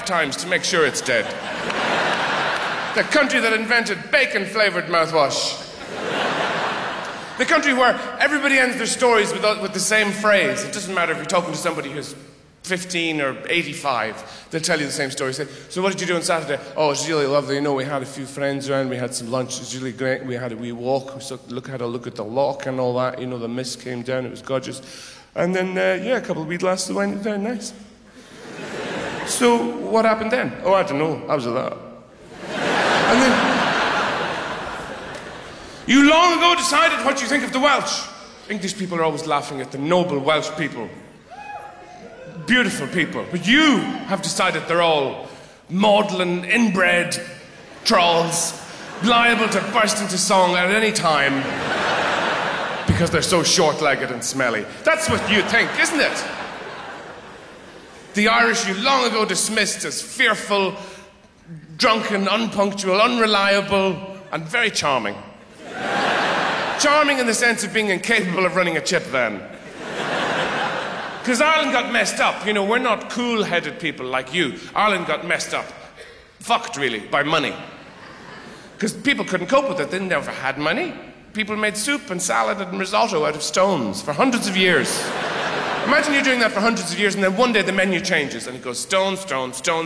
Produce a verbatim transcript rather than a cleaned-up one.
times to make sure it's dead. The country that invented bacon-flavoured mouthwash. The country where everybody ends their stories with, with the same phrase. It doesn't matter if you're talking to somebody who's fifteen or eighty-five, they'll tell you the same story. Say, so what did you do on Saturday? Oh, it was really lovely. You know, we had a few friends around, we had some lunch, it was really great. We had a wee walk, we look, had a look at the loch and all that. You know, the mist came down, it was gorgeous. And then, uh, yeah, a couple of wee glasses of wine, it was very nice. So, what happened then? Oh, I don't know, I was a lot. And then, you long ago decided what you think of the Welsh. English people are always laughing at the noble Welsh people. Beautiful people. But you have decided they're all maudlin, inbred trolls, liable to burst into song at any time because they're so short-legged and smelly. That's what you think, isn't it? The Irish you long ago dismissed as fearful, drunken, unpunctual, unreliable, and very charming. Charming in the sense of being incapable of running a chip van. Because Ireland got messed up. You know, we're not cool-headed people like you. Ireland got messed up. Fucked, really, by money. Because people couldn't cope with it. They never had money. People made soup and salad and risotto out of stones for hundreds of years. Imagine you're doing that for hundreds of years and then one day the menu changes and it goes stone, stone, stone.